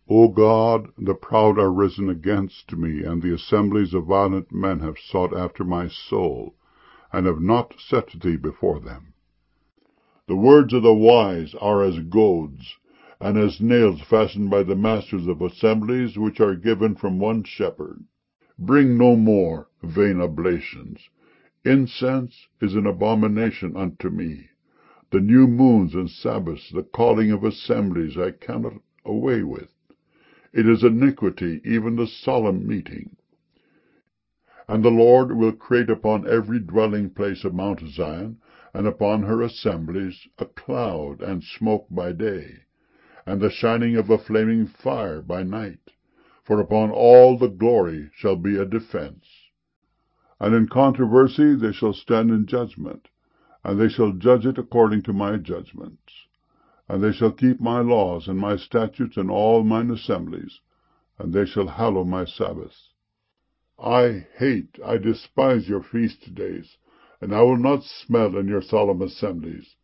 O God, the proud are risen against me, and the assemblies of violent men have sought after my soul, and have not set thee before them. The words of the wise are as goads, and as nails fastened by the masters of assemblies, which are given from one shepherd. Bring no more vain oblations. Incense is an abomination unto me. The new moons and Sabbaths, the calling of assemblies, I cannot away with. It is iniquity, even the solemn meeting. And the Lord will create upon every dwelling place of Mount Zion, and upon her assemblies, a cloud and smoke by day, and the shining of a flaming fire by night. For upon all the glory shall be a defense. And in controversy they shall stand in judgment, and they shall judge it according to my judgments. And they shall keep my laws and my statutes in all mine assemblies, and they shall hallow my Sabbaths. I despise your feast days, and I will not smell in your solemn assemblies.